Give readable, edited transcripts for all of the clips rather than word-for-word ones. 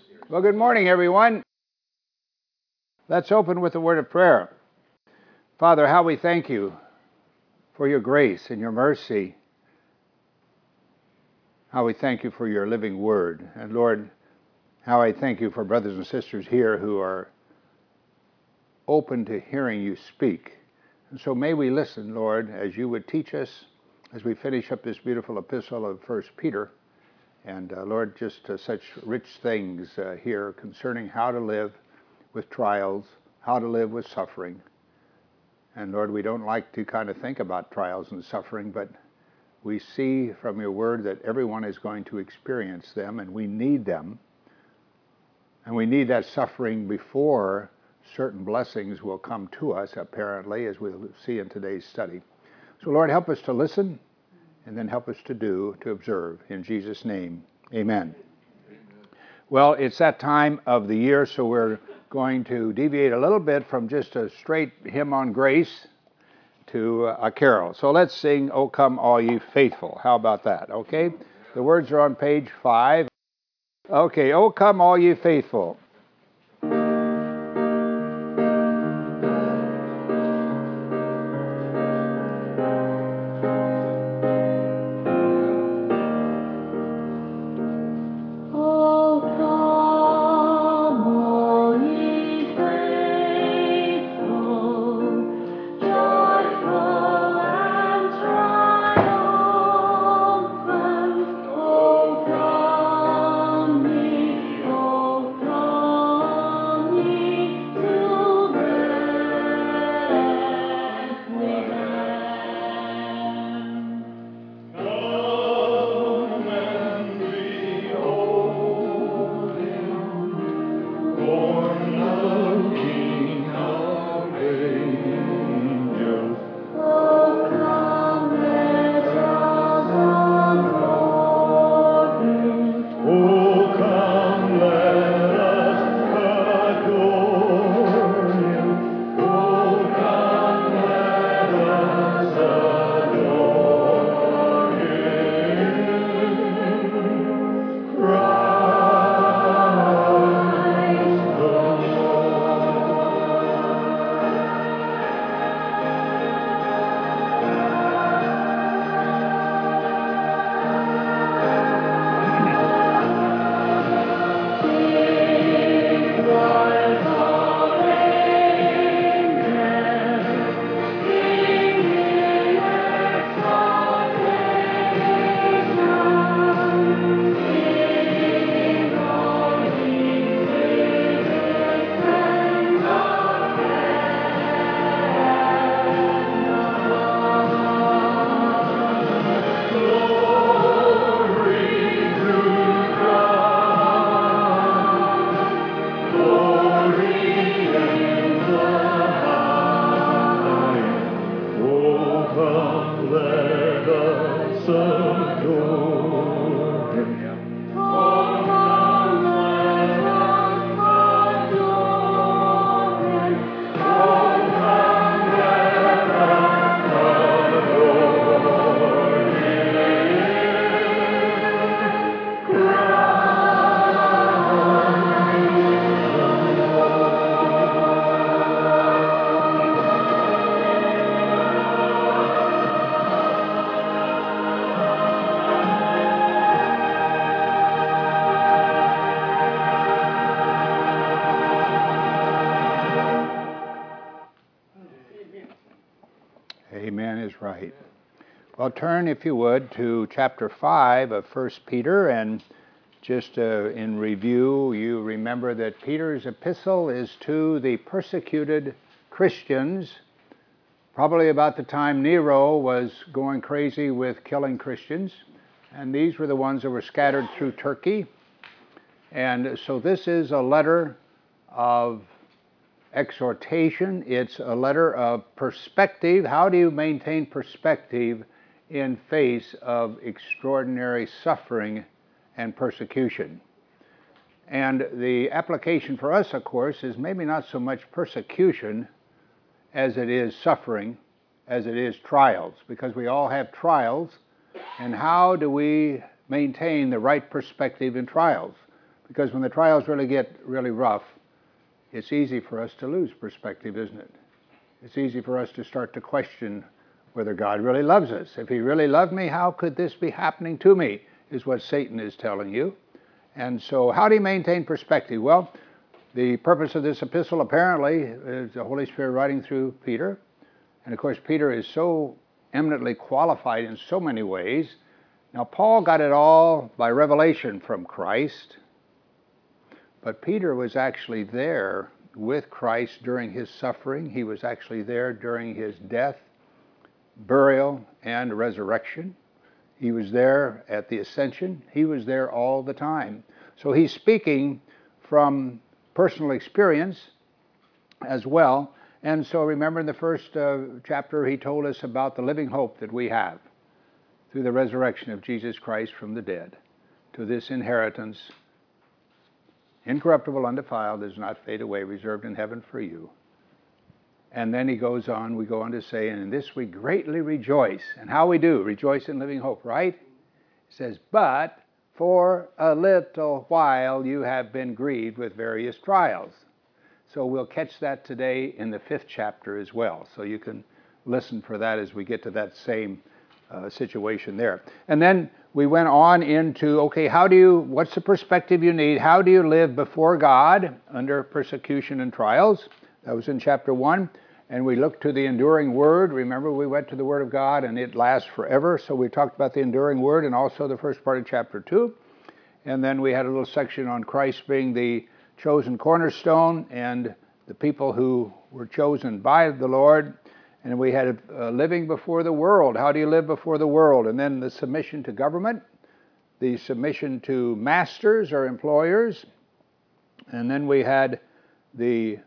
Well, good morning, everyone. Let's open with a word of prayer. Father, how we thank you for your grace and your mercy. How we thank you for your living word. And Lord, how I thank you for brothers and sisters here who are open to hearing you speak. And so may we listen, Lord, as you would teach us as we finish up this beautiful epistle of 1 Peter. And Lord, just such rich things here concerning how to live with trials, how to live with suffering. And Lord, we don't like to kind of think about trials and suffering, but we see from your word that everyone is going to experience them, and we need them. And we need that suffering before certain blessings will come to us, apparently, as we'll see in today's study. So Lord, help us to listen, and then help us to observe. In Jesus' name, amen. Well, it's that time of the year, so we're going to deviate a little bit from just a straight hymn on grace to a carol. So let's sing, O Come All Ye Faithful. How about that, okay? The words are on page 5. Okay, O come all ye faithful. Amen is right. Well, turn, if you would, to chapter 5 of 1 Peter, and just in review, you remember that Peter's epistle is to the persecuted Christians, probably about the time Nero was going crazy with killing Christians, and these were the ones that were scattered through Turkey. And so this is a letter of exhortation. It's a letter of perspective. How do you maintain perspective in face of extraordinary suffering and persecution? And the application for us, of course, is maybe not so much persecution as it is suffering, as it is trials, because we all have trials. And how do we maintain the right perspective in trials? Because when the trials really get really rough, it's easy for us to lose perspective, isn't it? It's easy for us to start to question whether God really loves us. If he really loved me, how could this be happening to me, is what Satan is telling you. And so how do you maintain perspective? Well, the purpose of this epistle apparently is the Holy Spirit writing through Peter. And of course, Peter is so eminently qualified in so many ways. Now, Paul got it all by revelation from Christ, but Peter was actually there with Christ during his suffering. He was actually there during his death, burial, and resurrection. He was there at the ascension. He was there all the time. So he's speaking from personal experience as well. And so remember in the first chapter, he told us about the living hope that we have through the resurrection of Jesus Christ from the dead to this inheritance, incorruptible, undefiled, does not fade away, reserved in heaven for you. And then he goes on, we go on to say, and in this we greatly rejoice. And how we do, rejoice in living hope, right? It says, but for a little while you have been grieved with various trials. So we'll catch that today in the 5th chapter as well. So you can listen for that as we get to that same situation there. And then we went on into, okay, what's the perspective you need? How do you live before God under persecution and trials? That was in chapter 1. And we looked to the enduring word. Remember, we went to the word of God and it lasts forever. So we talked about the enduring word and also the first part of chapter 2. And then we had a little section on Christ being the chosen cornerstone and the people who were chosen by the Lord. And we had living before the world. How do you live before the world? And then the submission to government, the submission to masters or employers. And then we had the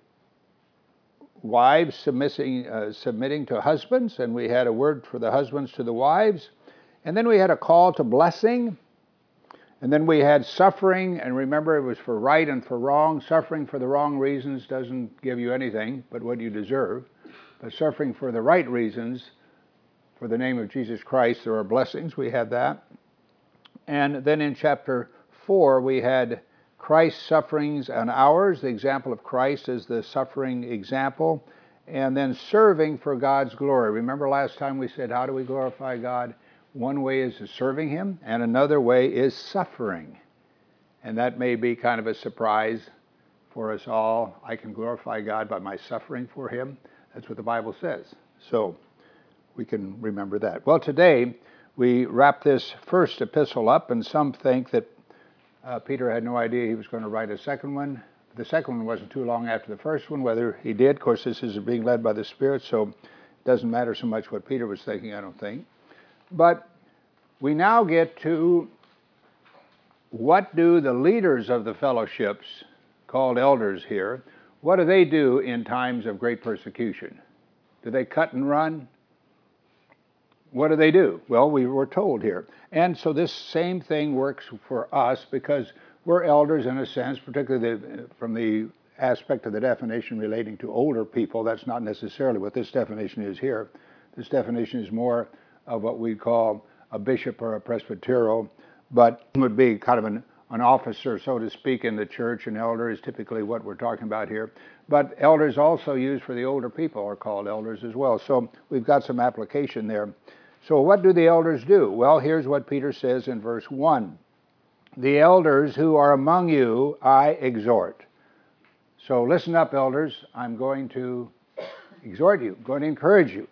wives submitting to husbands, and we had a word for the husbands to the wives. And then we had a call to blessing. And then we had suffering, and remember it was for right and for wrong. Suffering for the wrong reasons doesn't give you anything but what you deserve. But suffering for the right reasons, for the name of Jesus Christ, there are blessings. We had that. And then in chapter 4, we had Christ's sufferings and ours. The example of Christ is the suffering example. And then serving for God's glory. Remember last time we said, how do we glorify God? One way is serving him, and another way is suffering. And that may be kind of a surprise for us all. I can glorify God by my suffering for him. That's what the Bible says. So we can remember that. Well, today we wrap this first epistle up, and some think that Peter had no idea he was going to write a second one. The second one wasn't too long after the first one, whether he did. Of course, this is being led by the Spirit, so it doesn't matter so much what Peter was thinking, I don't think. But we now get to what do the leaders of the fellowships, called elders here, what do they do in times of great persecution? Do they cut and run? What do they do? Well, we were told here. And so this same thing works for us because we're elders in a sense, particularly from the aspect of the definition relating to older people. That's not necessarily what this definition is here. This definition is more of what we call a bishop or a presbyteral, but would be kind of an officer, so to speak, in the church. An elder is typically what we're talking about here. But elders also used for the older people are called elders as well. So we've got some application there. So what do the elders do? Well, here's what Peter says in verse 1. The elders who are among you, I exhort. So listen up, elders. I'm going to exhort you, I'm going to encourage you.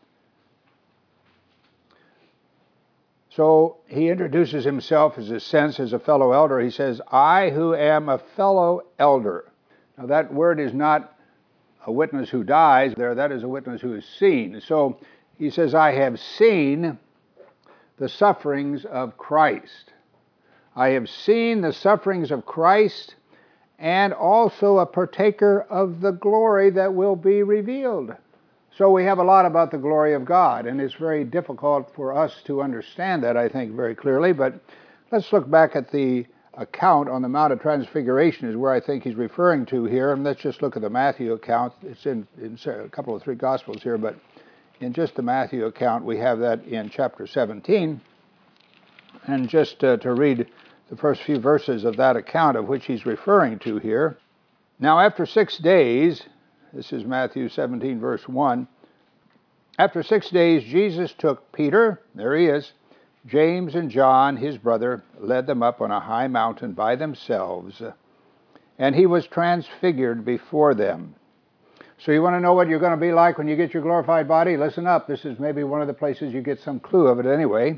So he introduces himself as a fellow elder. He says, I who am a fellow elder. Now that word is not a witness who dies there. That is a witness who is seen. So he says, I have seen the sufferings of Christ. I have seen the sufferings of Christ and also a partaker of the glory that will be revealed. So we have a lot about the glory of God, and it's very difficult for us to understand that, I think, very clearly. But let's look back at the account on the Mount of Transfiguration is where I think he's referring to here. And let's just look at the Matthew account. It's in a couple of 3 Gospels here, but in just the Matthew account, we have that in chapter 17. And just to read the first few verses of that account of which he's referring to here. Now after 6 days, this is Matthew 17, verse 1, after 6 days Jesus took Peter, there he is, James and John, his brother, led them up on a high mountain by themselves, and he was transfigured before them. So you want to know what you're going to be like when you get your glorified body? Listen up. This is maybe one of the places you get some clue of it anyway.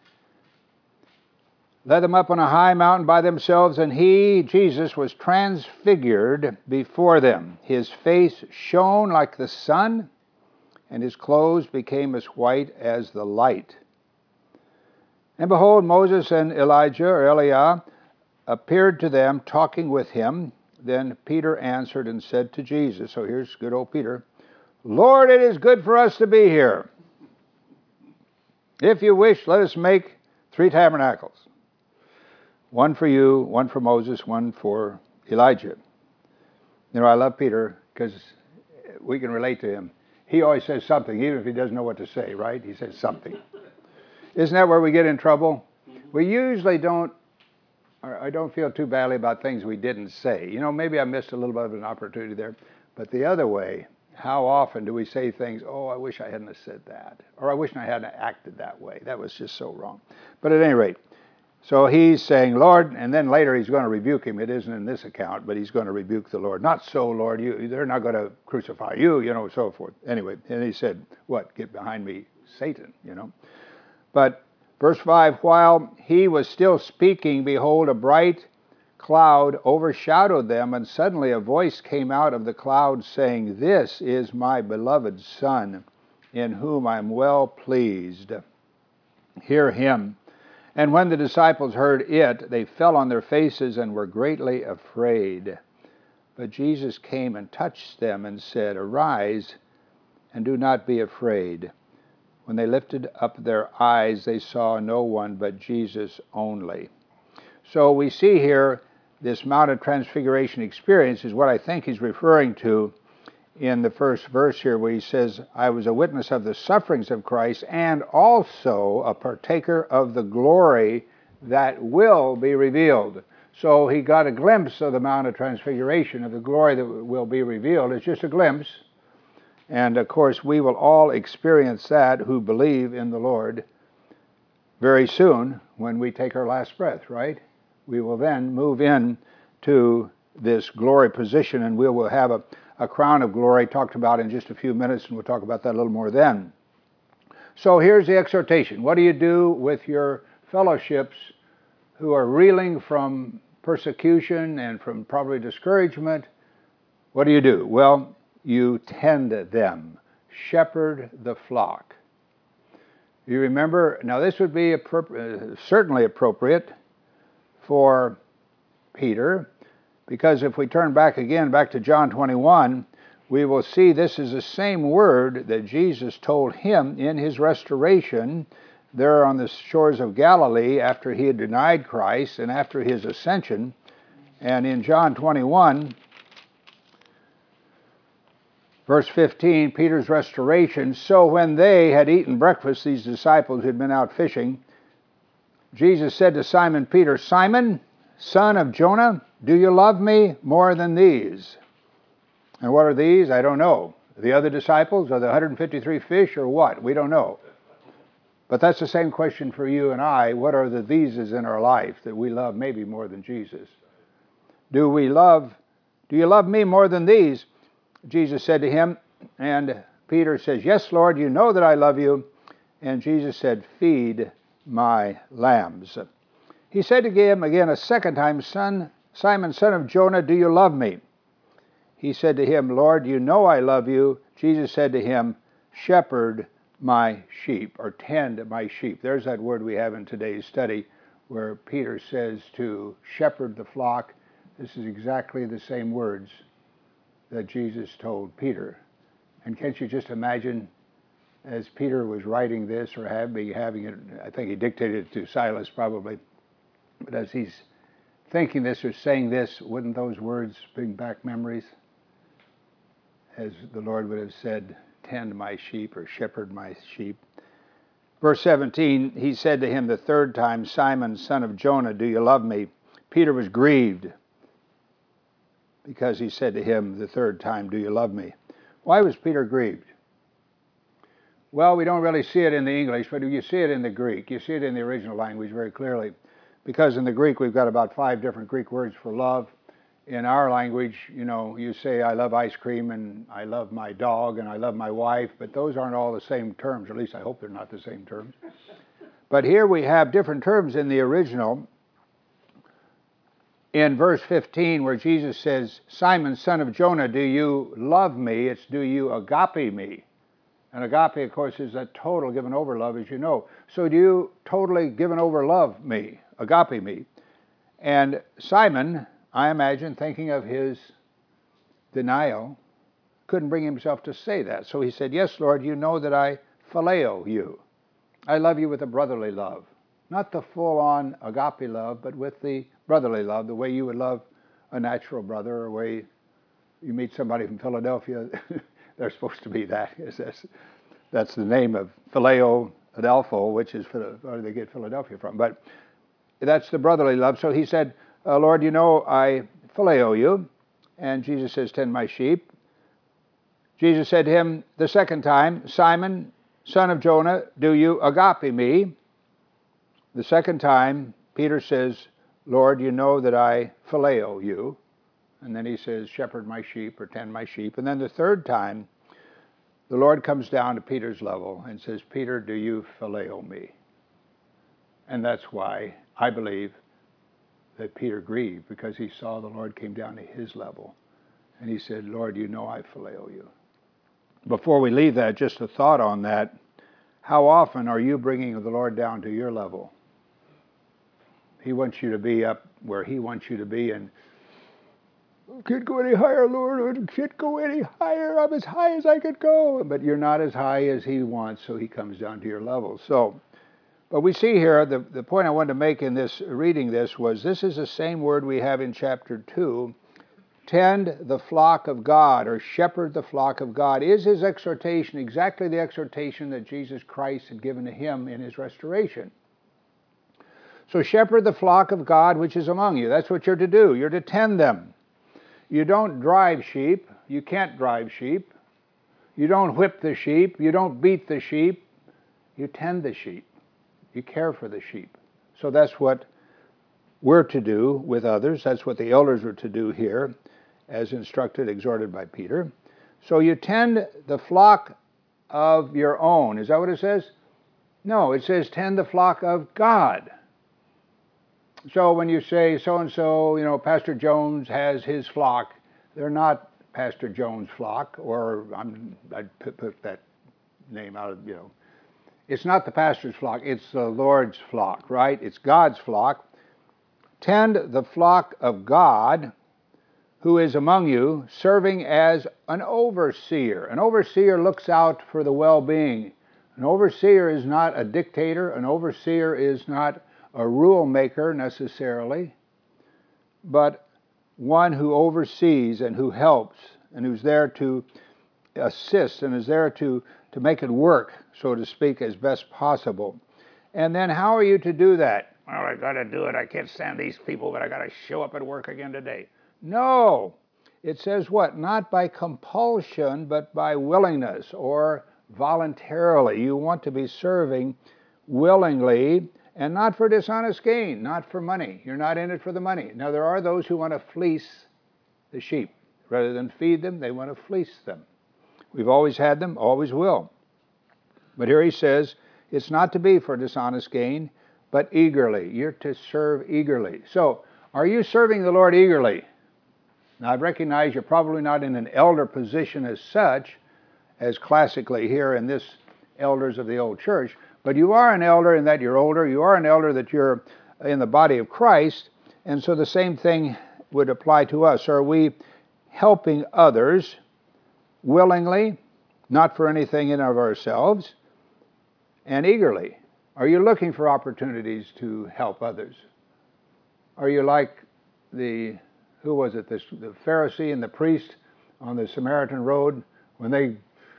Led them up on a high mountain by themselves, and he, Jesus, was transfigured before them. His face shone like the sun, and his clothes became as white as the light. And behold, Moses and Elijah, or Eliah, appeared to them, talking with him. Then Peter answered and said to Jesus, so here's good old Peter, Lord, it is good for us to be here. If you wish, let us make 3 tabernacles. One for you, one for Moses, one for Elijah. You know, I love Peter because we can relate to him. He always says something, even if he doesn't know what to say, right? He says something. Isn't that where we get in trouble? We usually don't, or I don't feel too badly about things we didn't say. You know, maybe I missed a little bit of an opportunity there. But the other way, how often do we say things, oh, I wish I hadn't have said that. Or I wish I hadn't acted that way. That was just so wrong. But at any rate, so he's saying, Lord, and then later he's going to rebuke him. It isn't in this account, but he's going to rebuke the Lord. Not so, Lord, they're not going to crucify you, so forth. Anyway, and he said, what? Get behind me, Satan, But verse 5, while he was still speaking, behold, a bright cloud overshadowed them, and suddenly a voice came out of the cloud saying, This is my beloved Son, in whom I am well pleased. Hear him. And when the disciples heard it, they fell on their faces and were greatly afraid. But Jesus came and touched them and said, Arise, and do not be afraid. When they lifted up their eyes, they saw no one but Jesus only. So we see here this Mount of Transfiguration experience is what I think he's referring to in the first verse here, where he says, I was a witness of the sufferings of Christ and also a partaker of the glory that will be revealed. So he got a glimpse of the Mount of Transfiguration, of the glory that will be revealed. It's just a glimpse. And of course, we will all experience that who believe in the Lord very soon when we take our last breath, right? We will then move in to this glory position, and we will have a crown of glory talked about in just a few minutes, and we'll talk about that a little more then. So here's the exhortation. What do you do with your fellowships who are reeling from persecution and from probably discouragement? What do? Well, you tend them. Shepherd the flock. You remember, now this would be certainly appropriate for Peter, because if we turn back to John 21, we will see this is the same word that Jesus told him in his restoration there on the shores of Galilee after he had denied Christ and after his ascension. And in John 21, verse 15, Peter's restoration, so when they had eaten breakfast, these disciples who had been out fishing, Jesus said to Simon Peter, Simon, son of Jonah, do you love me more than these? And what are these? I don't know. The other disciples, or the 153 fish, or what? We don't know. But that's the same question for you and I. What are the theses in our life that we love maybe more than Jesus? Do you love me more than these? Jesus said to him, and Peter says, Yes, Lord, you know that I love you. And Jesus said, Feed my lambs. He said to him again a second time, Simon, son of Jonah, do you love me? He said to him, Lord, you know I love you. Jesus said to him, Shepherd my sheep, or tend my sheep. There's that word we have in today's study where Peter says to shepherd the flock. This is exactly the same words that Jesus told Peter. And can't you just imagine, as Peter was writing this, or having it, I think he dictated it to Silas probably, but as he's thinking this or saying this, wouldn't those words bring back memories? As the Lord would have said, tend my sheep or shepherd my sheep. Verse 17, he said to him the third time, Simon, son of Jonah, do you love me? Peter was grieved because he said to him the third time, do you love me? Why was Peter grieved? Well, we don't really see it in the English, but you see it in the Greek. You see it in the original language very clearly. Because in the Greek, we've got about 5 different Greek words for love. In our language, you say, I love ice cream, and I love my dog, and I love my wife, but those aren't all the same terms, or at least I hope they're not the same terms. But here we have different terms in the original. In verse 15, where Jesus says, Simon, son of Jonah, do you love me? It's do you agape me? And agape, of course, is that total given over love, as you know. So do you totally given over love me, agape me? And Simon, I imagine, thinking of his denial, couldn't bring himself to say that. So he said, yes, Lord, you know that I phileo you. I love you with a brotherly love. Not the full-on agape love, but with the brotherly love, the way you would love a natural brother, or the way you meet somebody from Philadelphia. They're supposed to be that. That's the name of Phileo Adelpho, which is where they get Philadelphia from. But that's the brotherly love. So he said, Lord, you know I phileo you. And Jesus says, tend my sheep. Jesus said to him the second time, Simon, son of Jonah, do you agape me? The second time, Peter says, Lord, you know that I phileo you. And then he says, shepherd my sheep or tend my sheep. And then the third time, the Lord comes down to Peter's level and says, Peter, do you phileo me? And that's why I believe that Peter grieved, because he saw the Lord came down to his level. And he said, Lord, you know I phileo you. Before we leave that, just a thought on that. How often are you bringing the Lord down to your level? He wants you to be up where he wants you to be, and I can't go any higher, Lord. I can't go any higher. I'm as high as I could go. But you're not as high as he wants, so he comes down to your level. So, but we see here, the point I wanted to make in this, reading this, was this is the same word we have in chapter 2. Tend the flock of God, or shepherd the flock of God, is his exhortation exactly the exhortation that Jesus Christ had given to him in his restoration. So shepherd the flock of God which is among you. That's what you're to do. You're to tend them. You don't drive sheep. You can't drive sheep. You don't whip the sheep. You don't beat the sheep. You tend the sheep. You care for the sheep. So that's what we're to do with others. That's what the elders are to do here, as instructed, exhorted by Peter. So you tend the flock of your own. Is that what it says? No, it says tend the flock of God. So when you say so-and-so, Pastor Jones has his flock, they're not Pastor Jones' flock, or I'd put that name out of, It's not the pastor's flock, it's the Lord's flock, right? It's God's flock. Tend the flock of God who is among you, serving as an overseer. An overseer looks out for the well-being. An overseer is not a dictator. An overseer is not a rule maker necessarily, but one who oversees and who helps and who's there to assist and is there to make it work, so to speak, as best possible. And then how are you to do that? Well, I got to do it. I can't stand these people, but I got to show up at work again today. No. It says what? Not by compulsion, but by willingness or voluntarily. You want to be serving willingly, and not for dishonest gain, not for money. You're not in it for the money. Now, there are those who want to fleece the sheep. Rather than feed them, they want to fleece them. We've always had them, always will. But here he says, it's not to be for dishonest gain, but eagerly. You're to serve eagerly. So, are you serving the Lord eagerly? Now, I recognize you're probably not in an elder position as such, as classically here in this elders of the old church, but you are an elder in that you're older. You are an elder that you're in the body of Christ. And so the same thing would apply to us. Are we helping others willingly, not for anything in of ourselves, and eagerly? Are you looking for opportunities to help others? Are you like the Pharisee and the priest on the Samaritan road, when they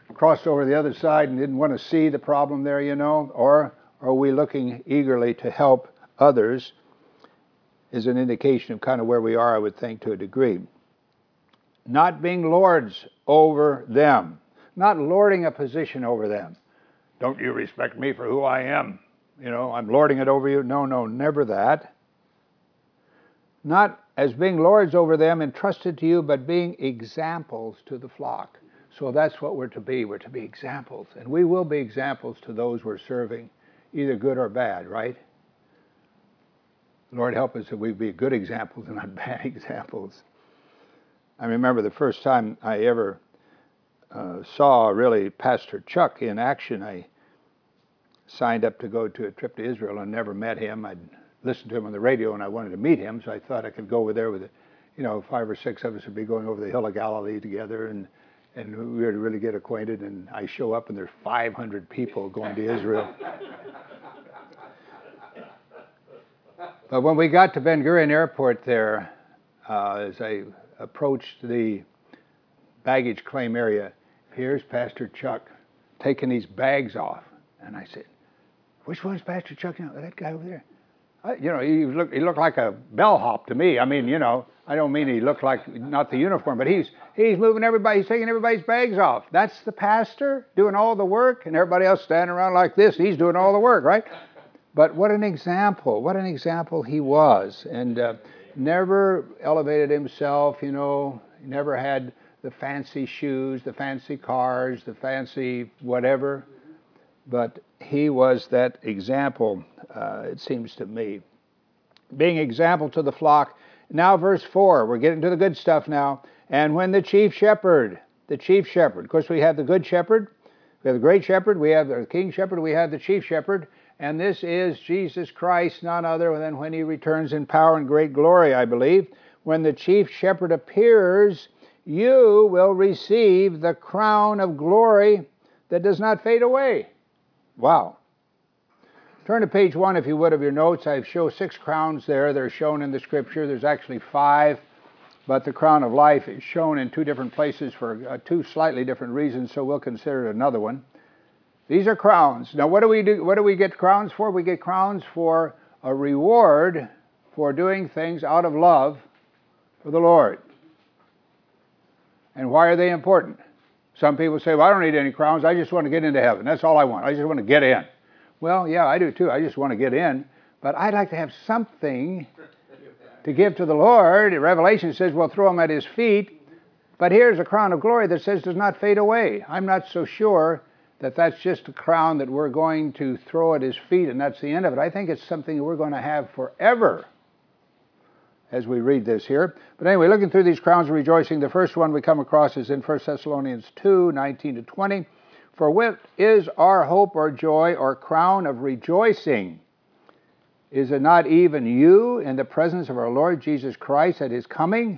crossed over the other side and didn't want to see the problem there, or are we looking eagerly to help others? Is an indication of kind of where we are, I would think, to a degree. Not being lords over them, not lording a position over them. Don't you respect me for who I am? I'm lording it over you. No, never that. Not as being lords over them entrusted to you, but being examples to the flock. So that's what we're to be. We're to be examples. And we will be examples to those we're serving, either good or bad, right? Lord, help us that we be good examples and not bad examples. I remember the first time I ever saw really Pastor Chuck in action. I signed up to go to a trip to Israel and never met him. I'd listened to him on the radio and I wanted to meet him, so I thought I could go over there with 5 or 6 of us would be going over the Hill of Galilee together and we would really get acquainted, and I show up and there's 500 people going to Israel. But when we got to Ben Gurion Airport there, as I approached the baggage claim area, here's Pastor Chuck taking these bags off. And I said, which one's Pastor Chuck? That guy over there. He looked like a bellhop to me. I mean, I don't mean he looked like not the uniform, but he's moving everybody, he's taking everybody's bags off. That's the pastor doing all the work, and everybody else standing around like this. He's doing all the work, right? But what an example he was, and never elevated himself, never had the fancy shoes, the fancy cars, the fancy whatever, but he was that example, it seems to me. Being example to the flock. Now verse 4, we're getting to the good stuff now. And when the chief shepherd, of course we have the good shepherd, we have the great shepherd, we have the king shepherd, we have the chief shepherd, and this is Jesus Christ, none other than when he returns in power and great glory, I believe. When the chief shepherd appears, you will receive the crown of glory that does not fade away. Wow. Turn to page 1, if you would, of your notes. I show 6 crowns there. They're shown in the scripture. There's actually 5, but the crown of life is shown in 2 different places for 2 slightly different reasons, so we'll consider another one. These are crowns. Now, what do we do? What do we get crowns for? We get crowns for a reward for doing things out of love for the Lord. And why are they important? Some people say, well, I don't need any crowns. I just want to get into heaven. That's all I want. I just want to get in. Well, yeah, I do too. I just want to get in. But I'd like to have something to give to the Lord. Revelation says we'll throw him at his feet. But here's a crown of glory that says does not fade away. I'm not so sure that that's just a crown that we're going to throw at his feet and that's the end of it. I think it's something that we're going to have forever as we read this here. But anyway, looking through these crowns of rejoicing, the first one we come across is in 1 Thessalonians 2, 19 to 20. For what is our hope or joy or crown of rejoicing? Is it not even you in the presence of our Lord Jesus Christ at his coming?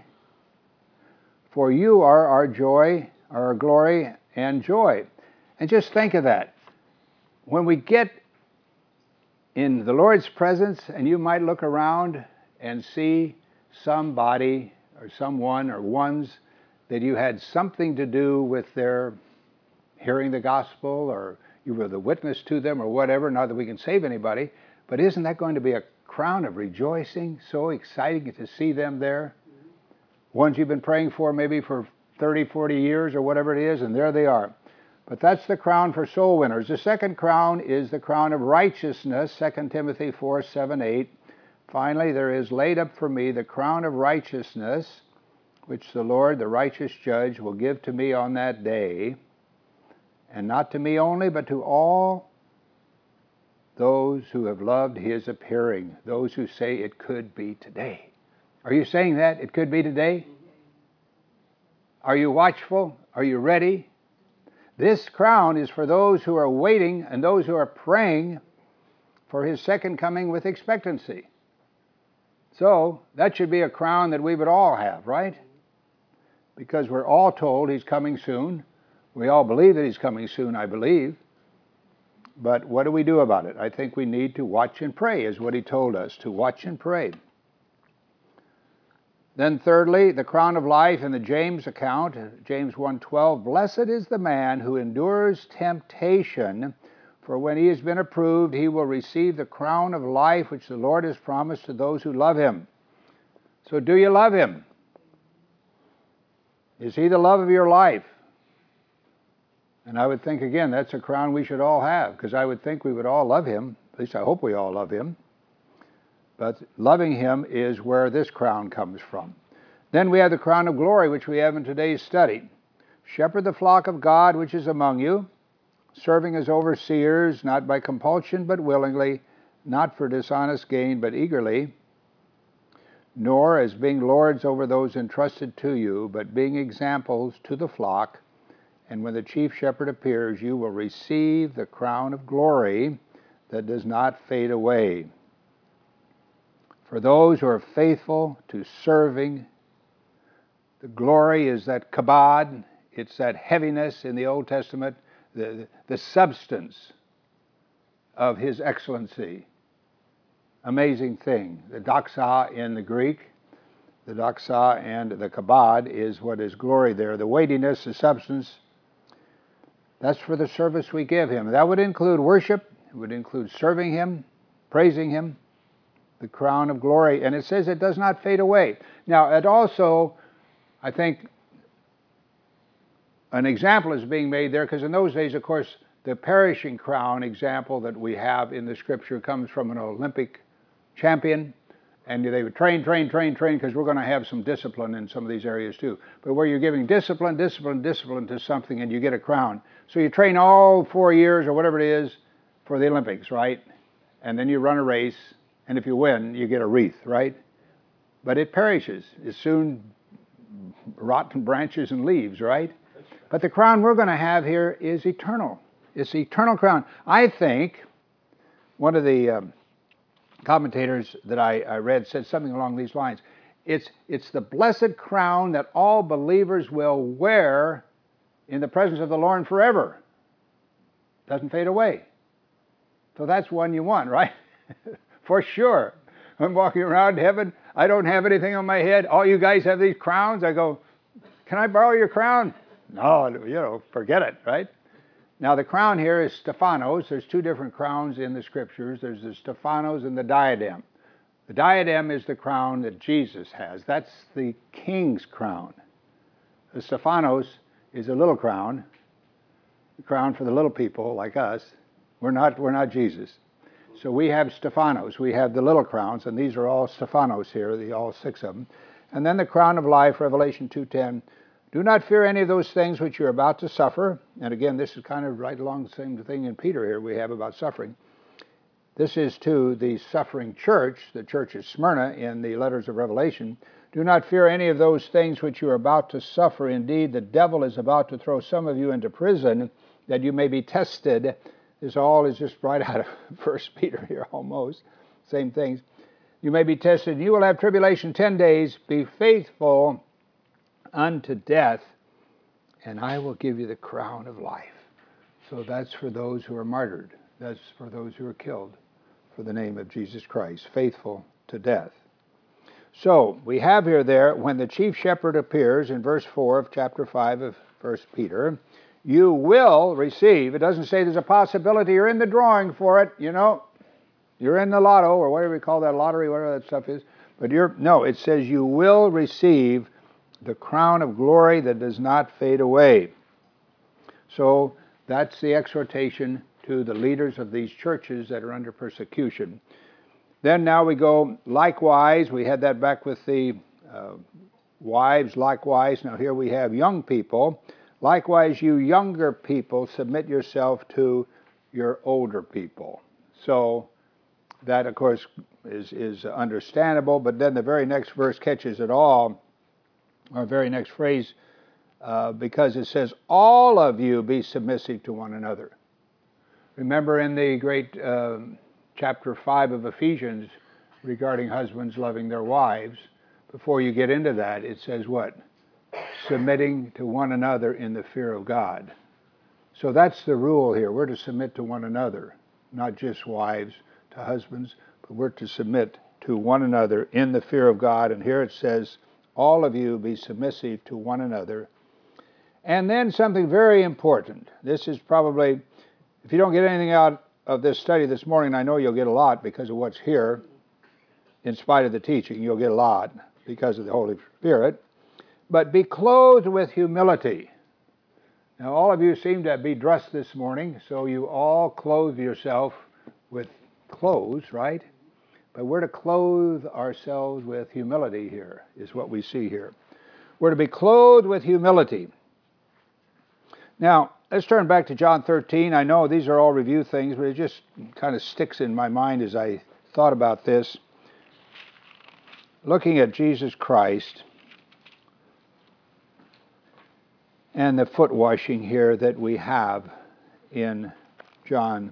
For you are our joy, our glory, and joy. And just think of that. When we get in the Lord's presence, and you might look around and see somebody or someone or ones that you had something to do with their hearing the gospel, or you were the witness to them or whatever, not that we can save anybody, but isn't that going to be a crown of rejoicing? So exciting to see them there. Ones you've been praying for maybe for 30, 40 years or whatever it is, and there they are. But that's the crown for soul winners. The second crown is the crown of righteousness, 2 Timothy 4, 7, 8. Finally, there is laid up for me the crown of righteousness, which the Lord, the righteous judge, will give to me on that day, and not to me only, but to all those who have loved his appearing, those who say it could be today. Are you saying that? It could be today? Are you watchful? Are you ready? This crown is for those who are waiting and those who are praying for his second coming with expectancy. So that should be a crown that we would all have, right? Because we're all told he's coming soon. We all believe that he's coming soon, I believe. But what do we do about it? I think we need to watch and pray, is what he told us, to watch and pray. Then thirdly, the crown of life in the James account, James 1:12, blessed is the man who endures temptation, for when he has been approved, he will receive the crown of life which the Lord has promised to those who love him. So do you love him? Is he the love of your life? And I would think, again, that's a crown we should all have, because I would think we would all love him. At least I hope we all love him. But loving him is where this crown comes from. Then we have the crown of glory, which we have in today's study. Shepherd the flock of God which is among you, serving as overseers, not by compulsion, but willingly, not for dishonest gain, but eagerly, nor as being lords over those entrusted to you, but being examples to the flock. And when the chief shepherd appears, you will receive the crown of glory that does not fade away. For those who are faithful to serving, the glory is that kabod, it's that heaviness in the Old Testament, the substance of his excellency. Amazing thing. The doxa in the Greek, the doxa and the kabod is what is glory there. The weightiness, the substance, that's for the service we give him. That would include worship, it would include serving him, praising him, the crown of glory. And it says it does not fade away. Now, it also, I think, an example is being made there, because in those days, of course, the perishing crown example that we have in the scripture comes from an Olympic champion, and they would train, because we're going to have some discipline in some of these areas too. But where you're giving discipline to something, and you get a crown. So you train all 4 years or whatever it is for the Olympics, right? And then you run a race, and if you win, you get a wreath, right? But it perishes. It soon rotten branches and leaves, right? But the crown we're going to have here is eternal. It's the eternal crown. I think one of the commentators that I read said something along these lines. It's the blessed crown that all believers will wear in the presence of the Lord forever. Doesn't fade away. So that's one you want, right? For sure. I'm walking around heaven. I don't have anything on my head. All you guys have these crowns. I go, can I borrow your crown? No, forget it, right? Now, the crown here is Stephanos. There's two different crowns in the scriptures. There's the Stephanos and the diadem. The diadem is the crown that Jesus has. That's the king's crown. The Stephanos is a little crown, the crown for the little people like us. We're not Jesus. So we have Stephanos. We have the little crowns, and these are all Stephanos here, all 6 of them. And then the crown of life, Revelation 2:10. Do not fear any of those things which you're about to suffer. And again, this is kind of right along the same thing in Peter here we have about suffering. This is to the suffering church, the church of Smyrna in the letters of Revelation. Do not fear any of those things which you are about to suffer. Indeed, the devil is about to throw some of you into prison that you may be tested. This all is just right out of 1 Peter here almost. Same things. You may be tested. You will have tribulation 10 days. Be faithful unto death, and I will give you the crown of life. So that's for those who are martyred. That's for those who are killed for the name of Jesus Christ, faithful to death. So we have here there, when the chief shepherd appears in verse 4 of chapter 5 of 1 Peter, you will receive. It doesn't say there's a possibility you're in the drawing for it, You're in the lotto, or whatever we call that, lottery, whatever that stuff is. But it says you will receive the crown of glory that does not fade away. So that's the exhortation to the leaders of these churches that are under persecution. Then now we go, likewise, we had that back with the wives, likewise. Now here we have young people. Likewise, you younger people, submit yourself to your older people. So that, of course, is understandable, but then the very next verse catches it all, or very next phrase, because it says, all of you be submissive to one another. Remember in the great chapter 5 of Ephesians regarding husbands loving their wives, before you get into that, it says what? Submitting to one another in the fear of God. So that's the rule here. We're to submit to one another, not just wives to husbands, but we're to submit to one another in the fear of God. And here it says, all of you be submissive to one another. And then something very important. This is probably, if you don't get anything out of this study this morning, I know you'll get a lot because of what's here. In spite of the teaching, you'll get a lot because of the Holy Spirit. But be clothed with humility. Now, all of you seem to be dressed this morning, so you all clothe yourself with clothes, right? But we're to clothe ourselves with humility here, is what we see here. We're to be clothed with humility. Now, let's turn back to John 13. I know these are all review things, but it just kind of sticks in my mind as I thought about this. Looking at Jesus Christ and the foot washing here that we have in John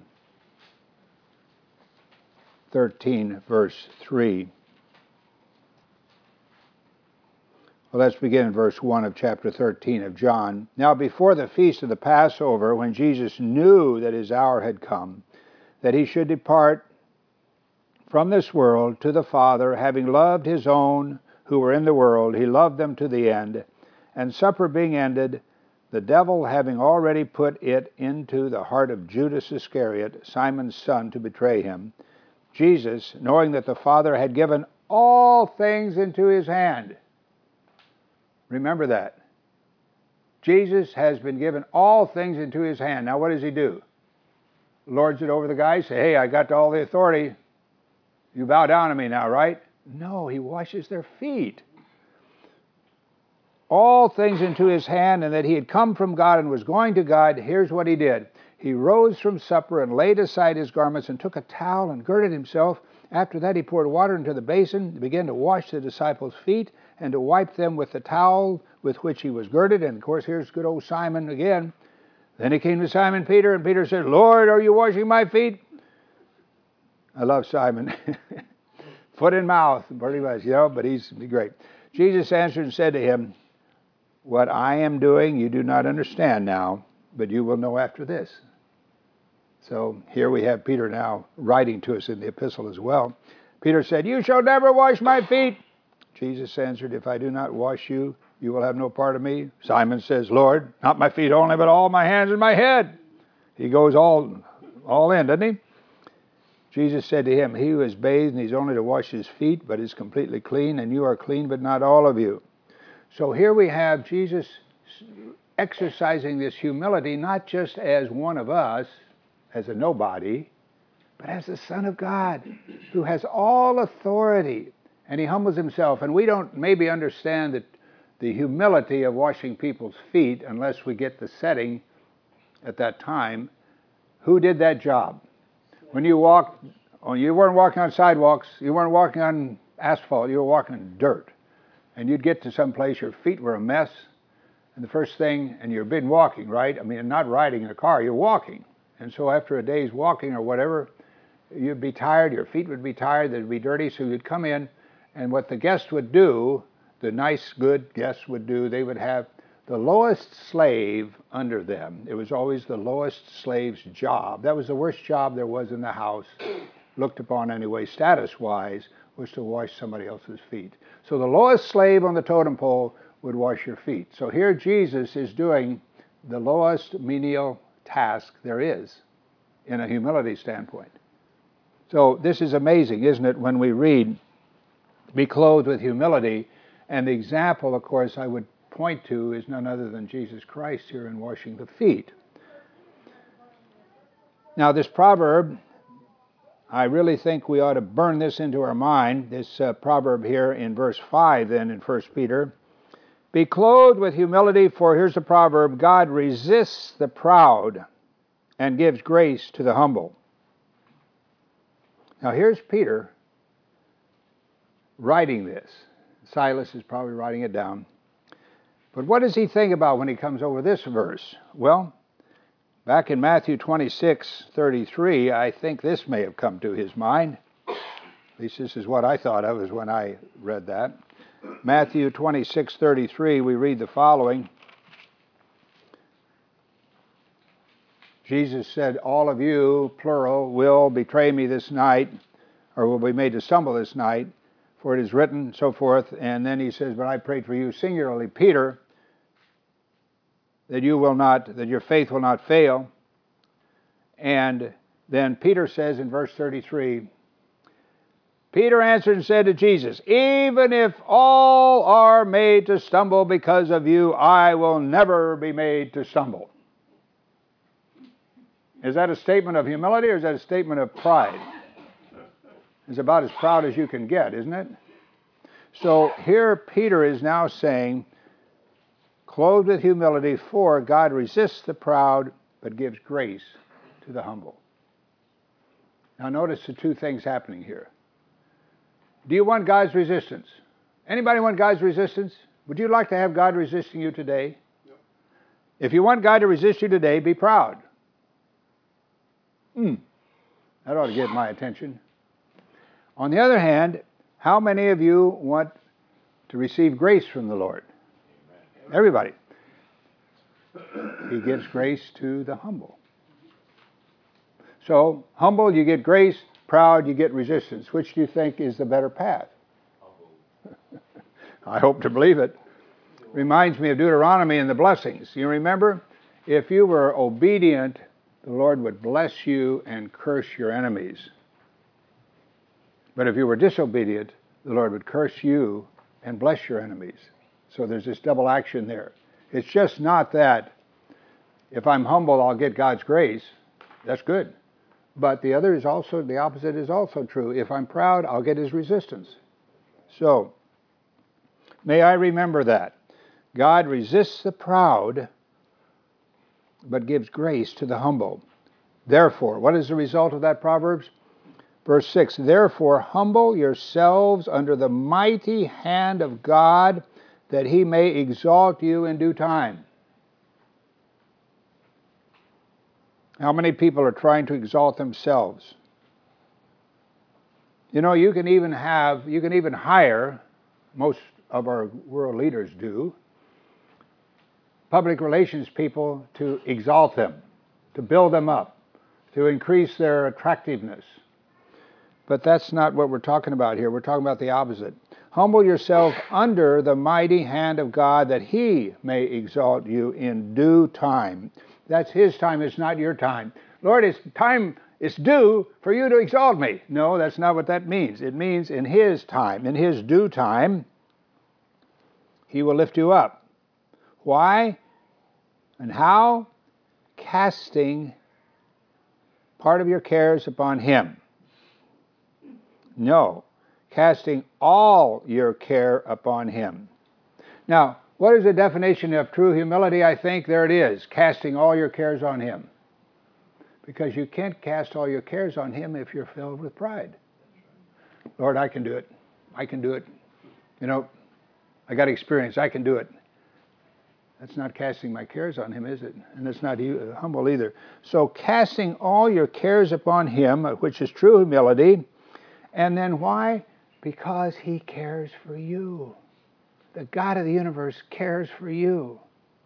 13, verse 3. Well, let's begin in verse 1 of chapter 13 of John. Now, before the feast of the Passover, when Jesus knew that his hour had come, that he should depart from this world to the Father, having loved his own who were in the world, he loved them to the end. And supper being ended, the devil having already put it into the heart of Judas Iscariot, Simon's son, to betray him, Jesus, knowing that the Father had given all things into his hand. Remember that. Jesus has been given all things into his hand. Now what does he do? Lords it over the guys, say, hey, I got all the authority. You bow down to me now, right? No, he washes their feet. All things into his hand, and that he had come from God and was going to God. Here's what he did. He rose from supper and laid aside his garments and took a towel and girded himself. After that he poured water into the basin, began to wash the disciples' feet and to wipe them with the towel with which he was girded. And of course, here's good old Simon again. Then he came to Simon Peter, and Peter said, Lord, are you washing my feet? I love Simon. Foot in mouth, pretty much, but he's great. Jesus answered and said to him, what I am doing you do not understand now, but you will know after this. So here we have Peter now writing to us in the epistle as well. Peter said, you shall never wash my feet. Jesus answered, if I do not wash you, you will have no part of me. Simon says, Lord, not my feet only, but all my hands and my head. He goes all in, doesn't he? Jesus said to him, he who is bathed needs only to wash his feet, but is completely clean, and you are clean, but not all of you. So here we have Jesus exercising this humility, not just as one of us, as a nobody, but as the Son of God, who has all authority. And he humbles himself. And we don't maybe understand the humility of washing people's feet unless we get the setting at that time. Who did that job? When you walked, you weren't walking on sidewalks, you weren't walking on asphalt, you were walking on dirt. And you'd get to some place, your feet were a mess, and the first thing, and you've been walking, right? I mean, not riding in a car, you're walking. And so after a day's walking or whatever, you'd be tired, your feet would be tired, they'd be dirty, so you'd come in, and what the guest would do, the nice, good guests would do, they would have the lowest slave under them. It was always the lowest slave's job. That was the worst job there was in the house, looked upon anyway, status-wise, was to wash somebody else's feet. So the lowest slave on the totem pole would wash your feet. So here Jesus is doing the lowest menial task there is in a humility standpoint. So this is amazing, isn't it, when we read, be clothed with humility, and the example, of course, I would point to is none other than Jesus Christ here in washing the feet. Now this proverb, I really think we ought to burn this into our mind, this proverb here in verse 5 then in 1 Peter. Be clothed with humility, for here's the proverb, God resists the proud and gives grace to the humble. Now here's Peter writing this. Silas is probably writing it down. But what does he think about when he comes over this verse? Well, back in Matthew 26:33, I think this may have come to his mind. At least this is what I thought of as when I read that. Matthew 26:33, we read the following. Jesus said, all of you, plural, will betray me this night, or will be made to stumble this night. for it is written, so forth. And then he says, but I prayed for you, singularly, Peter, that your faith will not fail. And then Peter says in verse 33, Peter answered and said to Jesus, even if all are made to stumble because of you, I will never be made to stumble. Is that a statement of humility or is that a statement of pride? It's about as proud as you can get, isn't it? So here Peter is now saying, clothed with humility, for God resists the proud but gives grace to the humble. Now notice the two things happening here. Do you want God's resistance? Anybody want God's resistance? Would you like to have God resisting you today? Yep. If you want God to resist you today, be proud. That ought to get my attention. On the other hand, how many of you want to receive grace from the Lord? Amen. Everybody. He gives grace to the humble. So, humble, you get grace. Proud, you get resistance. Which do you think is the better path? I hope to believe it. Reminds me of Deuteronomy and the blessings. You remember? If you were obedient, the Lord would bless you and curse your enemies. But if you were disobedient, the Lord would curse you and bless your enemies. So there's this double action there. It's just not that if I'm humble, I'll get God's grace. That's good. But the opposite is also true. If I'm proud, I'll get his resistance. So, may I remember that. God resists the proud, but gives grace to the humble. Therefore, what is the result of that Proverbs? Verse 6, therefore humble yourselves under the mighty hand of God, that he may exalt you in due time. How many people are trying to exalt themselves? You know, you can even hire, most of our world leaders do, public relations people to exalt them, to build them up, to increase their attractiveness. But that's not what we're talking about here. We're talking about the opposite. Humble yourself under the mighty hand of God, that he may exalt you in due time. That's his time, it's not your time. Lord, it's due for you to exalt me. No, that's not what that means. It means in his time, in his due time, he will lift you up. Why and how? Casting part of your cares upon him. No, casting all your care upon him. Now, what is the definition of true humility? I think there it is, casting all your cares on him. Because you can't cast all your cares on him if you're filled with pride. Lord, I can do it. I can do it. You know, I got experience. I can do it. That's not casting my cares on him, is it? And it's not humble either. So casting all your cares upon him, which is true humility. And then why? Because he cares for you. The God of the universe cares for you.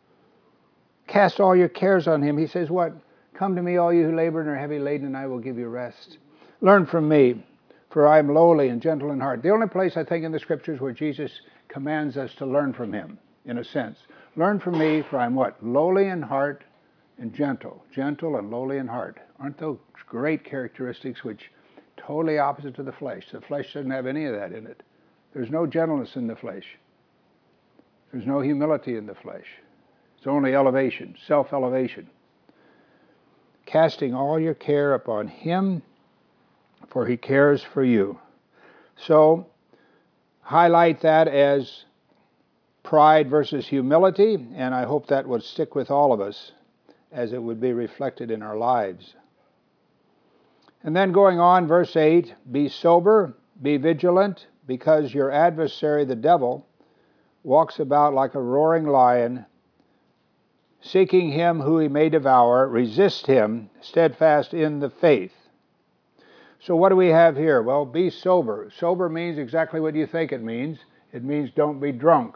Cast all your cares on him. He says what? Come to me, all you who labor and are heavy laden, and I will give you rest. Learn from me, for I am lowly and gentle in heart. The only place I think in the Scriptures where Jesus commands us to learn from him, in a sense. Learn from me, for I am what? Lowly in heart and gentle. Gentle and lowly in heart. Aren't those great characteristics which totally opposite to the flesh? The flesh doesn't have any of that in it. There's no gentleness in the flesh. There's no humility in the flesh. It's only elevation, self-elevation. Casting all your care upon him, for he cares for you. So, highlight that as pride versus humility, and I hope that would stick with all of us as it would be reflected in our lives. And then going on, verse 8, be sober, be vigilant, because your adversary, the devil, walks about like a roaring lion, seeking him who he may devour. Resist him, steadfast in the faith. So what do we have here? Well, be sober. Sober means exactly what you think it means. It means don't be drunk.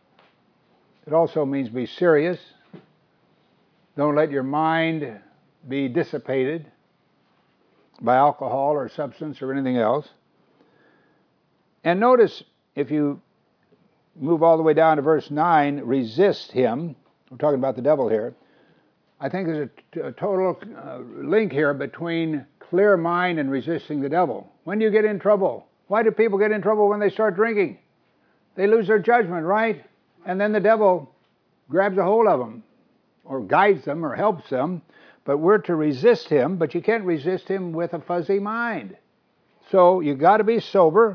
It also means be serious. Don't let your mind be dissipated by alcohol or substance or anything else. And notice, if you move all the way down to verse 9, resist him. We're talking about the devil here. I think there's a total link here between clear mind and resisting the devil. When do you get in trouble? Why do people get in trouble when they start drinking? They lose their judgment, right? And then the devil grabs a hold of them, or guides them, or helps them. But we're to resist him, but you can't resist him with a fuzzy mind. So you got to be sober,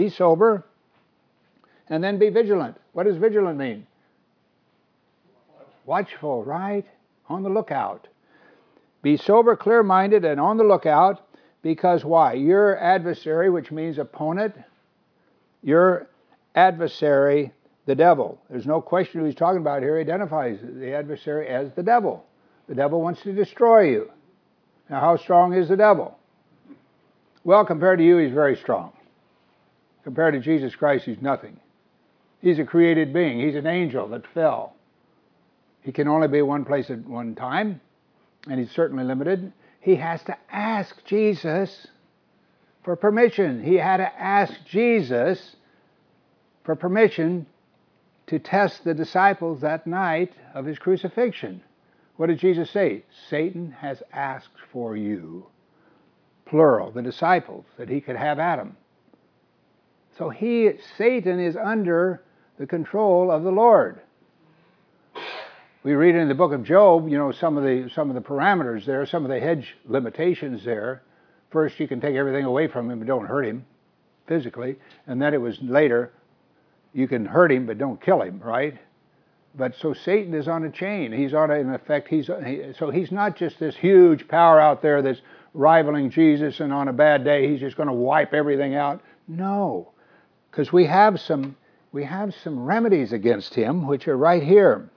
and then be vigilant. What does vigilant mean? Watchful, right? On the lookout. Be sober, clear-minded, and on the lookout, because why? Your adversary, which means opponent, your adversary, the devil. There's no question who he's talking about here. He identifies the adversary as the devil. The devil wants to destroy you. Now, how strong is the devil? Well, compared to you, he's very strong. Compared to Jesus Christ, he's nothing. He's a created being. He's an angel that fell. He can only be one place at one time, and he's certainly limited. He has to ask Jesus for permission. He had to ask Jesus for permission to test the disciples that night of his crucifixion. What did Jesus say? Satan has asked for you, plural, the disciples, that he could have at them. So Satan is under the control of the Lord. We read in the book of Job, some of the parameters there, some of the hedge limitations there. First, you can take everything away from him, but don't hurt him physically. And then it was later, you can hurt him, but don't kill him, right? But so Satan is on a chain. He's on in effect. So he's not just this huge power out there that's rivaling Jesus, and on a bad day he's just going to wipe everything out. No, because we have some remedies against him, which are right here.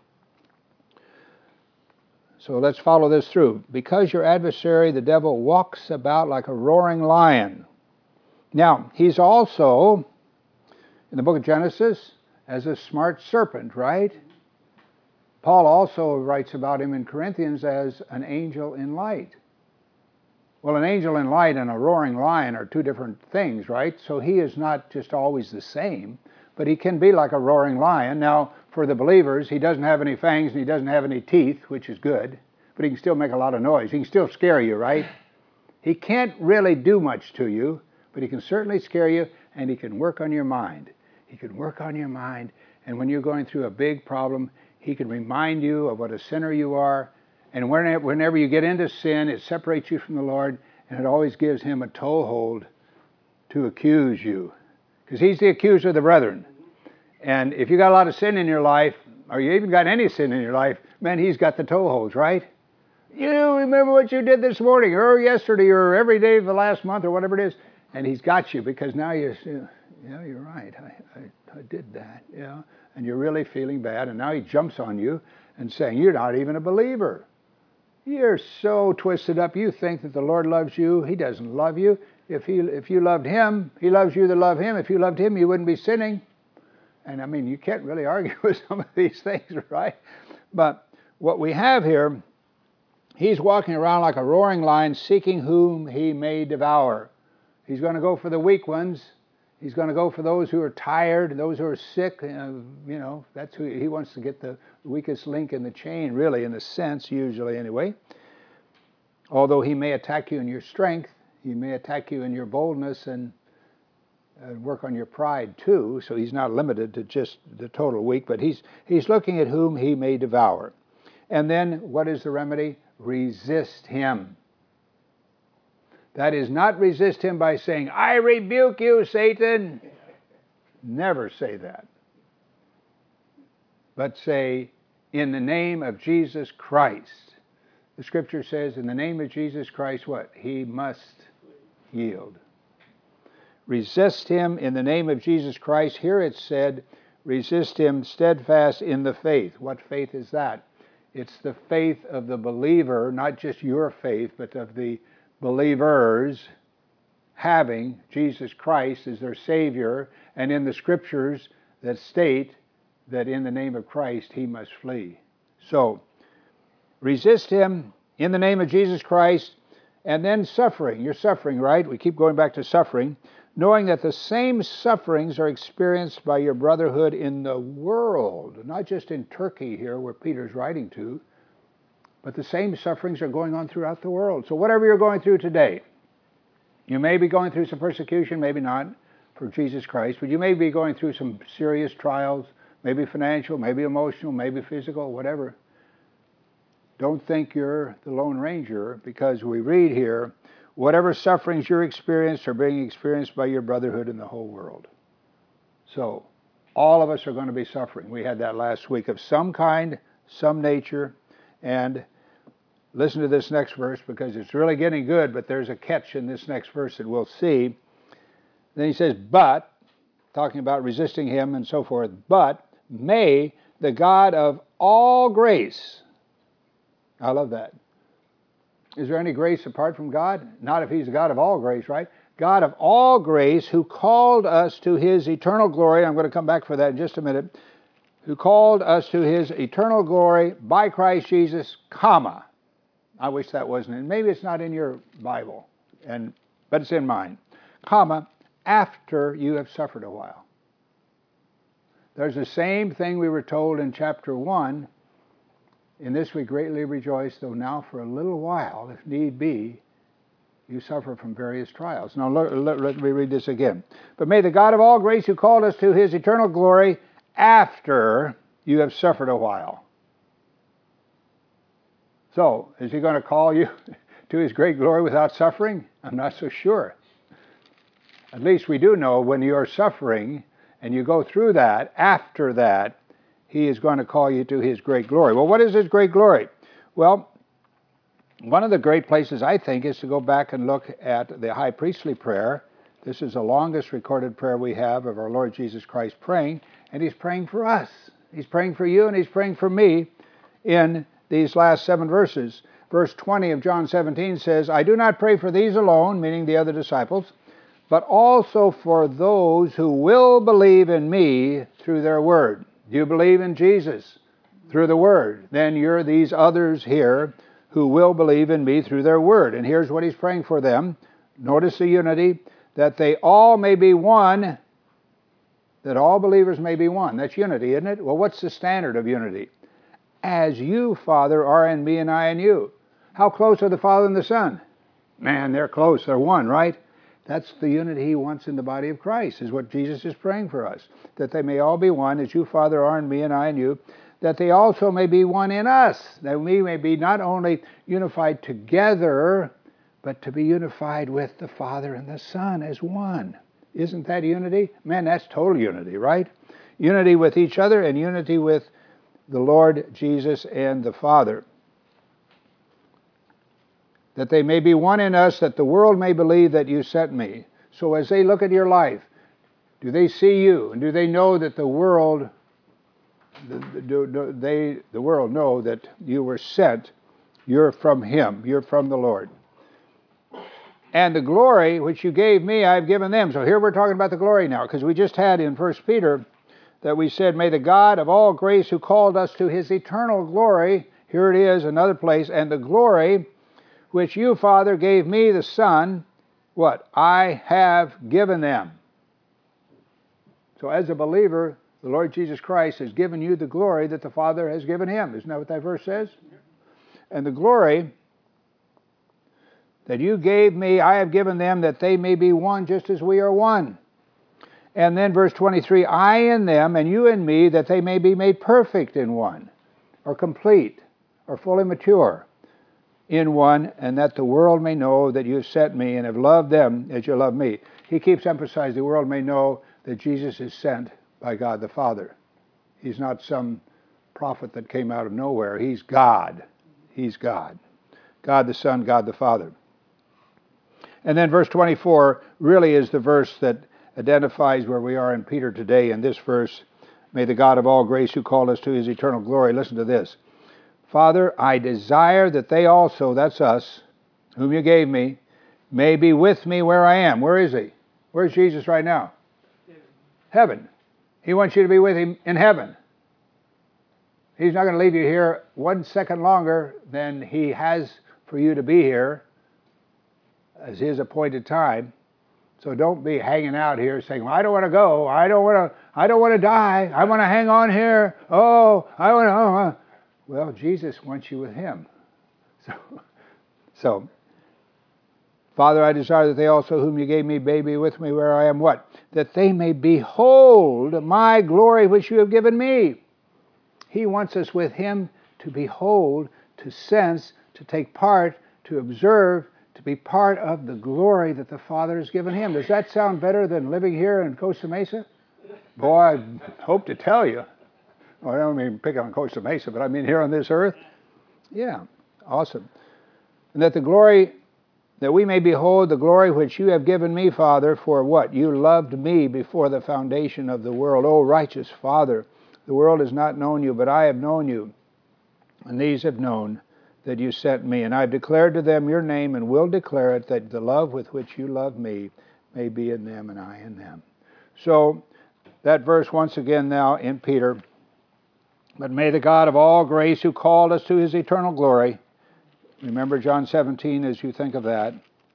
So let's follow this through. Because your adversary, the devil, walks about like a roaring lion. Now, he's also, in the book of Genesis, as a smart serpent, right? Paul also writes about him in Corinthians as an angel in light. Well, an angel in light and a roaring lion are two different things, right? So he is not just always the same, but he can be like a roaring lion. Now, for the believers, he doesn't have any fangs and he doesn't have any teeth, which is good, but he can still make a lot of noise. He can still scare you, right? He can't really do much to you, but he can certainly scare you, and he can work on your mind. He can work on your mind, and when you're going through a big problem, he can remind you of what a sinner you are, and whenever you get into sin, it separates you from the Lord, and it always gives him a toehold to accuse you, because he's the accuser of the brethren. And if you got a lot of sin in your life, or you even got any sin in your life, man, he's got the toeholds, right? You remember what you did this morning, or yesterday, or every day of the last month, or whatever it is, and he's got you, because now you're right, I did that, and you're really feeling bad, and now he jumps on you and saying, you're not even a believer. You're so twisted up, you think that the Lord loves you. He doesn't love you. If you loved him, he loves you that love him. If you loved him, you wouldn't be sinning. And I mean, you can't really argue with some of these things, right? But what we have here, he's walking around like a roaring lion, seeking whom he may devour. He's going to go for the weak ones. He's going to go for those who are tired, those who are sick. That's who he wants to get, the weakest link in the chain, really, in a sense, usually anyway. Although he may attack you in your strength, he may attack you in your boldness and work on your pride too. So he's not limited to just the total weak, but he's looking at whom he may devour. And then what is the remedy? Resist him. That is not resist him by saying, I rebuke you, Satan. Never say that. But say, in the name of Jesus Christ. The scripture says, in the name of Jesus Christ, what? He must yield. Resist him in the name of Jesus Christ. Here it said, resist him steadfast in the faith. What faith is that? It's the faith of the believer, not just your faith, but of the believers having Jesus Christ as their Savior, and in the scriptures that state that in the name of Christ he must flee. So, resist him in the name of Jesus Christ, And then suffering. You're suffering, right? We keep going back to suffering. Knowing that the same sufferings are experienced by your brotherhood in the world. Not just in Turkey here, where Peter's writing to, but the same sufferings are going on throughout the world. So whatever you're going through today, you may be going through some persecution, maybe not, for Jesus Christ, but you may be going through some serious trials, maybe financial, maybe emotional, maybe physical, whatever. Don't think you're the Lone Ranger, because we read here, whatever sufferings you're experienced are being experienced by your brotherhood in the whole world. So, all of us are going to be suffering. We had that last week of some kind, some nature, and listen to this next verse because it's really getting good, but there's a catch in this next verse that we'll see. Then he says, but, talking about resisting him and so forth, but may the God of all grace, I love that. Is there any grace apart from God? Not if he's the God of all grace, right? God of all grace, who called us to his eternal glory, I'm going to come back for that in just a minute, who called us to his eternal glory by Christ Jesus, comma. I wish that wasn't in. Maybe it's not in your Bible, but it's in mine. Comma, after you have suffered a while. There's the same thing we were told in chapter 1. In this we greatly rejoice, though now for a little while, if need be, you suffer from various trials. Now let me read this again. But may the God of all grace, who called us to his eternal glory after you have suffered a while. So, is he going to call you to his great glory without suffering? I'm not so sure. At least we do know when you're suffering and you go through that, after that, he is going to call you to his great glory. Well, what is his great glory? Well, one of the great places, I think, is to go back and look at the high priestly prayer. This is the longest recorded prayer we have of our Lord Jesus Christ praying, and he's praying for us. He's praying for you and he's praying for me in these last 7 verses. Verse 20 of John 17 says, I do not pray for these alone, meaning the other disciples, but also for those who will believe in me through their word. Do you believe in Jesus through the word? Then you're these others here who will believe in me through their word. And here's what he's praying for them. Notice the unity, that they all may be one, that all believers may be one. That's unity, isn't it? Well, what's the standard of unity? As you, Father, are in me and I in you. How close are the Father and the Son? Man, they're close. They're one, right? That's the unity he wants in the body of Christ, is what Jesus is praying for us. That they may all be one, as you, Father, are in me and I in you, that they also may be one in us, that we may be not only unified together, but to be unified with the Father and the Son as one. Isn't that unity? Man, that's total unity, right? Unity with each other and unity with the Lord Jesus and the Father. That they may be one in us, that the world may believe that you sent me. So as they look at your life, do they see you? And do they know that the world know that you were sent? You're from him. You're from the Lord. And the glory which you gave me, I've given them. So here we're talking about the glory now, because we just had in 1 Peter that we said, may the God of all grace, who called us to his eternal glory, here it is, another place, and the glory which you, Father, gave me, the Son, what? I have given them. So as a believer, the Lord Jesus Christ has given you the glory that the Father has given him. Isn't that what that verse says? And the glory that you gave me, I have given them, that they may be one just as we are one. And then verse 23, I in them and you in me, that they may be made perfect in one, or complete, or fully mature in one, and that the world may know that you have sent me and have loved them as you love me. He keeps emphasizing the world may know that Jesus is sent by God the Father. He's not some prophet that came out of nowhere. He's God. He's God. God the Son, God the Father. And then verse 24 really is the verse that identifies where we are in Peter today. In this verse, may the God of all grace, who called us to his eternal glory, listen to this. Father, I desire that they also, that's us, whom you gave me, may be with me where I am. Where is he? Where's Jesus right now? Heaven. He wants you to be with him in heaven. He's not going to leave you here 1 second longer than he has for you to be here. as His appointed time. So don't be hanging out here saying, well, I don't want to go. I don't want to die. I want to hang on here. Oh, I want to. Oh. Well, Jesus wants you with Him. So, Father, I desire that they also whom you gave me may be with me where I am what? That they may behold my glory which you have given me. He wants us with Him to behold, to sense, to take part, to observe, to be part of the glory that the Father has given Him. Does that sound better than living here in Costa Mesa? Boy, I hope to tell you. Well, I don't mean pick on Costa Mesa, but I mean here on this earth. Yeah, awesome. And that the glory, that we may behold the glory which you have given me, Father, for what? You loved me before the foundation of the world. O righteous Father, the world has not known you, but I have known you. And these have known that you sent me. And I have declared to them your name and will declare it, that the love with which you love me may be in them and I in them. So that verse once again now in Peter. But may the God of all grace, who called us to His eternal glory, remember John 17 as you think of that,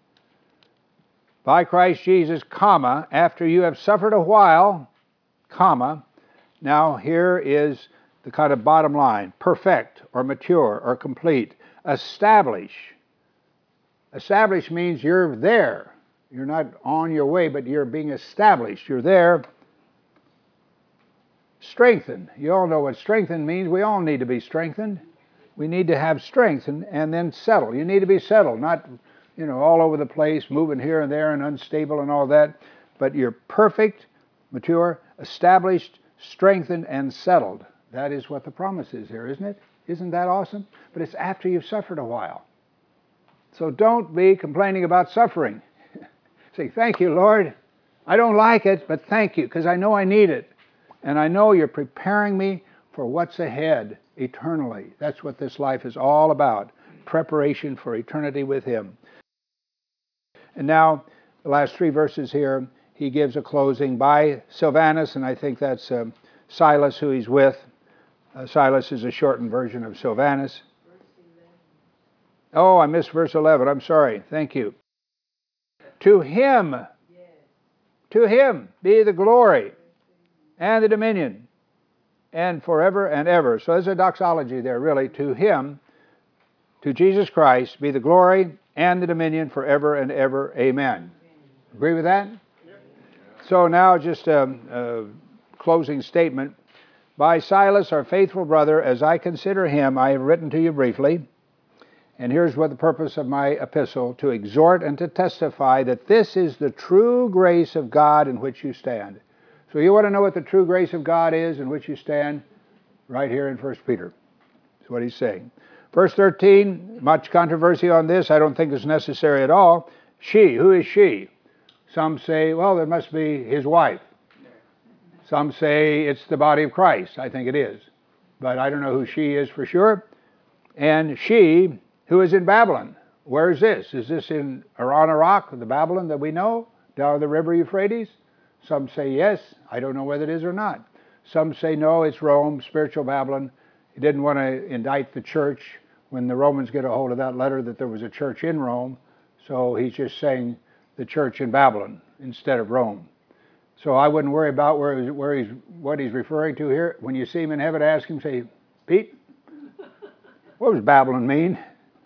by Christ Jesus, comma, after you have suffered a while, comma, now here is the kind of bottom line, perfect or mature or complete, establish. Establish means you're there. You're not on your way, but you're being established. You're there. Strengthen. You all know what strengthen means. We all need to be strengthened. We need to have strength and then settle. You need to be settled, not, all over the place, moving here and there and unstable and all that. But you're perfect, mature, established, strengthened, and settled. That is what the promise is here, isn't it? Isn't that awesome? But it's after you've suffered a while. So don't be complaining about suffering. Say, thank you, Lord. I don't like it, but thank you, because I know I need it. And I know you're preparing me for what's ahead eternally. That's what this life is all about, preparation for eternity with Him. And now, the last 3 verses here, he gives a closing by Silvanus, and I think that's Silas who he's with. Silas is a shortened version of Silvanus. Oh, I missed verse 11. I'm sorry. Thank you. To Him be the glory and the dominion, and forever and ever. So there's a doxology there, really. To Him, to Jesus Christ, be the glory and the dominion forever and ever. Amen. Agree with that? Yep. So now just a closing statement. By Silas, our faithful brother, as I consider him, I have written to you briefly. And here's what the purpose of my epistle, to exhort and to testify that this is the true grace of God in which you stand. So you want to know what the true grace of God is in which you stand? Right here in 1 Peter. That's what he's saying. Verse 13, much controversy on this. I don't think it's necessary at all. She, who is she? Some say, well, it must be his wife. Some say it's the body of Christ. I think it is. But I don't know who she is for sure. And she, who is in Babylon. Where is this? Is this in Iran, Iraq, the Babylon that we know, down the river Euphrates? Some say yes. I don't know whether it is or not. Some say no, it's Rome, spiritual Babylon. He didn't want to indict the church when the Romans get a hold of that letter that there was a church in Rome. So he's just saying the church in Babylon instead of Rome. So I wouldn't worry about what he's referring to here. When you see him in heaven, ask him, say, Pete, what does Babylon mean?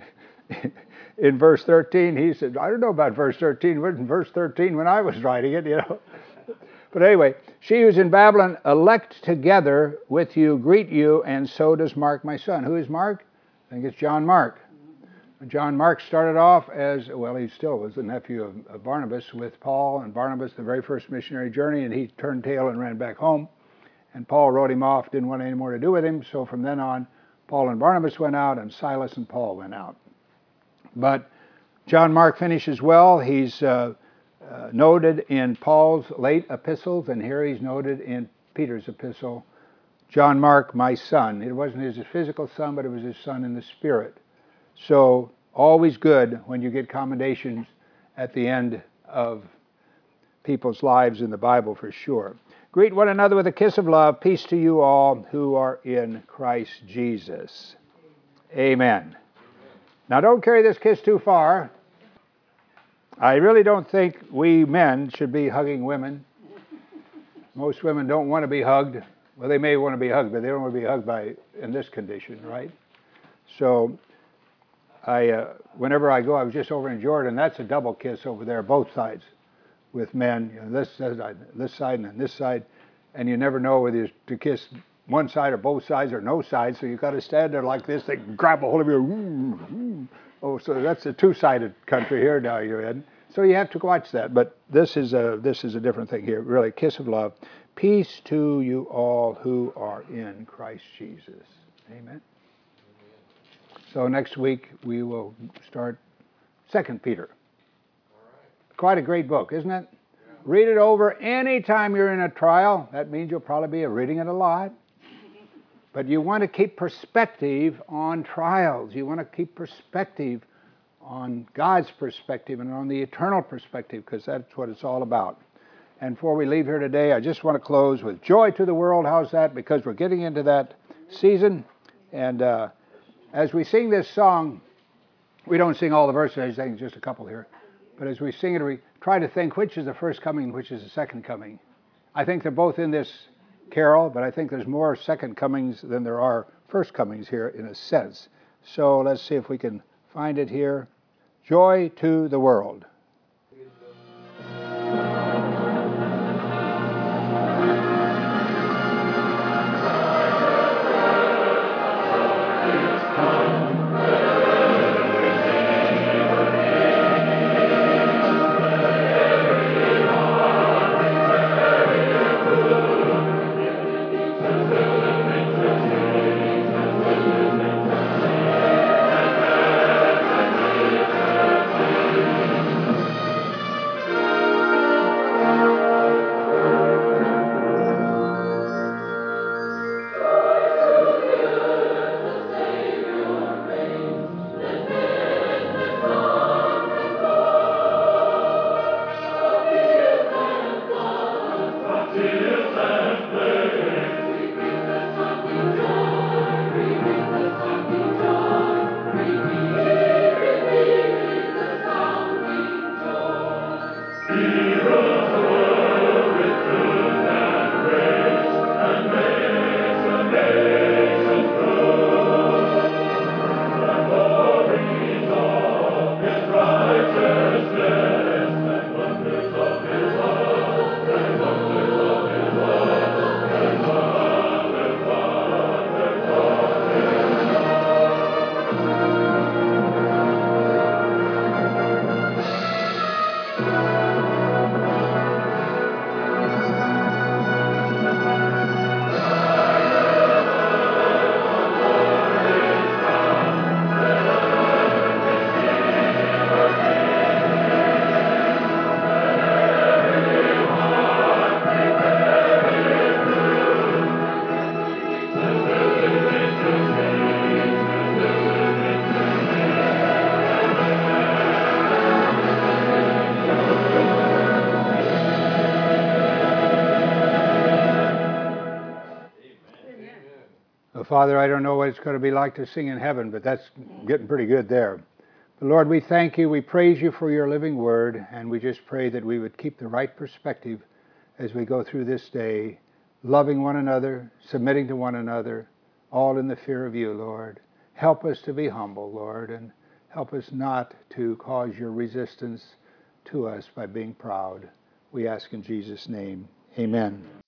In verse 13, he said, I don't know about verse 13. It wasn't verse 13 when I was writing it, But anyway, she who's in Babylon, elect together with you, greet you, and so does Mark, my son. Who is Mark? I think it's John Mark. John Mark started off as, well, he still was the nephew of Barnabas with Paul and Barnabas, the very first missionary journey, and he turned tail and ran back home. And Paul wrote him off, didn't want any more to do with him. So from then on, Paul and Barnabas went out, and Silas and Paul went out. But John Mark finishes well. He's noted in Paul's late epistles, and here he's noted in Peter's epistle. John Mark, my son. It wasn't his physical son, but it was his son in the spirit. So always good when you get commendations at the end of people's lives in the Bible, for sure. Greet one another with a kiss of love. Peace to you all who are in Christ Jesus. Amen. Now don't carry this kiss too far. I really don't think we men should be hugging women. Most women don't want to be hugged. Well, they may want to be hugged, but they don't want to be hugged in this condition, right? So whenever I go, I was just over in Jordan. That's a double kiss over there, both sides, with men. This side, and this side, and you never know whether you're to kiss one side or both sides or no side. So you've got to stand there like this. They grab a hold of you. Oh, so that's a two-sided country here now you're in. So you have to watch that. But this is a different thing here. Really, kiss of love. Peace to you all who are in Christ Jesus. Amen. So next week we will start 2 Peter. Quite a great book, isn't it? Yeah. Read it over anytime you're in a trial. That means you'll probably be reading it a lot. But you want to keep perspective on trials. You want to keep perspective on God's perspective and on the eternal perspective, because that's what it's all about. And before we leave here today, I just want to close with Joy to the World. How's that? Because we're getting into that season. And as we sing this song, we don't sing all the verses, I sing just a couple here. But as we sing it, we try to think which is the first coming, which is the second coming. I think they're both in this carol, but I think there's more second comings than there are first comings here in a sense. So let's see if we can find it here. Joy to the World. Father, I don't know what it's going to be like to sing in heaven, but that's getting pretty good there. But Lord, we thank you, we praise you for your living word, and we just pray that we would keep the right perspective as we go through this day, loving one another, submitting to one another, all in the fear of you, Lord. Help us to be humble, Lord, and help us not to cause your resistance to us by being proud. We ask in Jesus' name, amen.